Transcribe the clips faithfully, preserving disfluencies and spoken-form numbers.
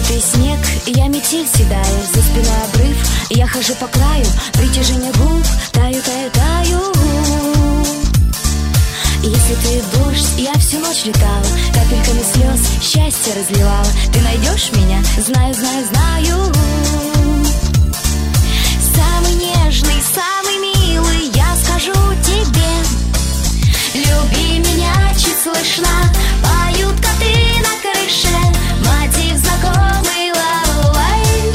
ты снег, я метель седая, за спиной обрыв, я хожу по краю, притяжение губ, таю, таю, таю. Если ты дождь, я всю ночь летала, капельками слез счастье разливала. Ты найдешь меня, знаю, знаю, знаю. Самый нежный, самый милый, я скажу тебе. Люби меня, чуть слышно, поют коты на крыше, мотив знакомый, ла-лай.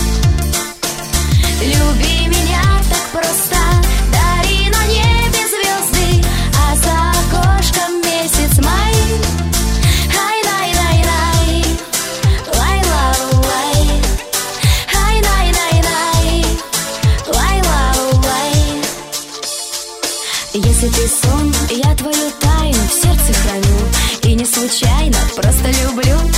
Люби меня так просто, дари на небе звезды, а за окошком месяц май. Ай-лай-лай-лай, лай-ла-лай, ай-лай-лай-лай, лай-ла-лай. Если ты сон, я твою тайну в сердце храню, и не случайно, просто люблю.